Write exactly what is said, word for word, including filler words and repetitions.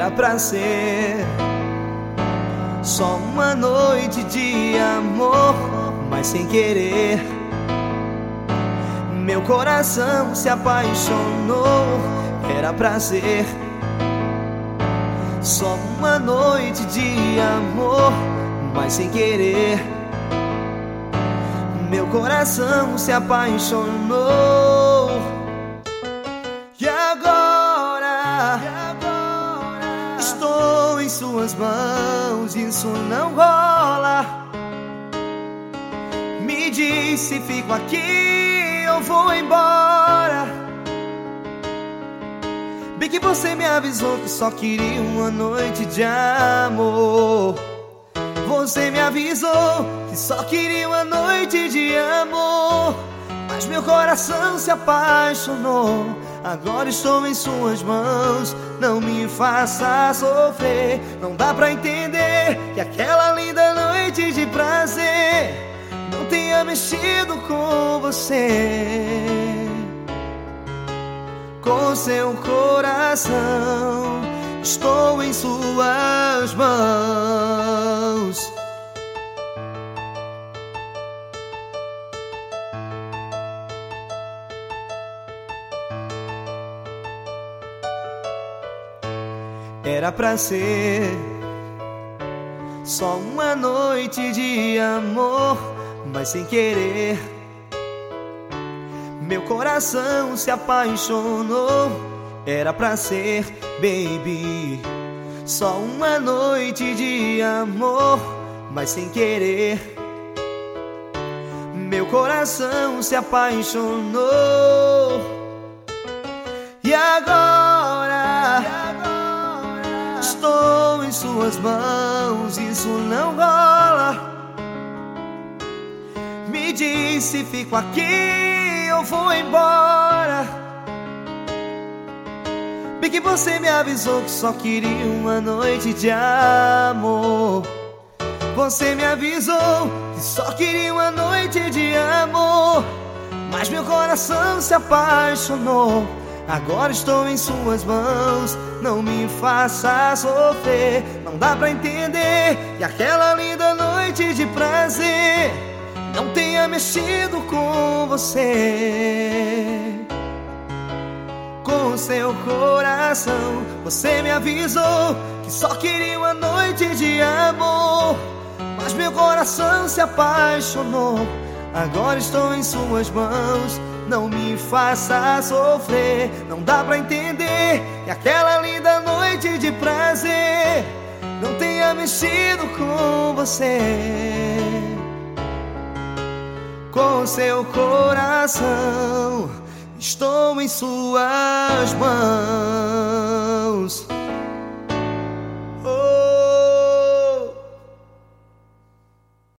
Era pra ser só uma noite de amor, mas sem querer meu coração se apaixonou. Era pra ser só uma noite de amor, mas sem querer meu coração se apaixonou. E agora, e agora estou em suas mãos, isso não rola. Me diz se fico aqui ou vou embora. Bem que você me avisou que só queria uma noite de amor. Você me avisou que só queria uma noite de amor, mas meu coração se apaixonou. Agora estou em suas mãos, não me faça sofrer. Não dá pra entender que aquela linda noite de prazer não tenha mexido com você. Com seu coração estou em suas mãos. Era pra ser só uma noite de amor, mas sem querer meu coração se apaixonou. Era pra ser, baby, só uma noite de amor, mas sem querer meu coração se apaixonou. E agora, e agora estou em suas mãos, isso não rola. Me diz se fico aqui ou vou embora. Bem que você me avisou que só queria uma noite de amor. Você me avisou que só queria uma noite de amor, mas meu coração se apaixonou. Agora estou em suas mãos, não me faça sofrer. Não dá pra entender que aquela linda noite de prazer não tenha mexido com você. Com seu coração você me avisou que só queria uma noite de amor, mas meu coração se apaixonou. Agora estou em suas mãos, não me faça sofrer. Não dá pra entender que aquela linda noite de prazer não tenha mexido com você. Com seu coração estou em suas mãos.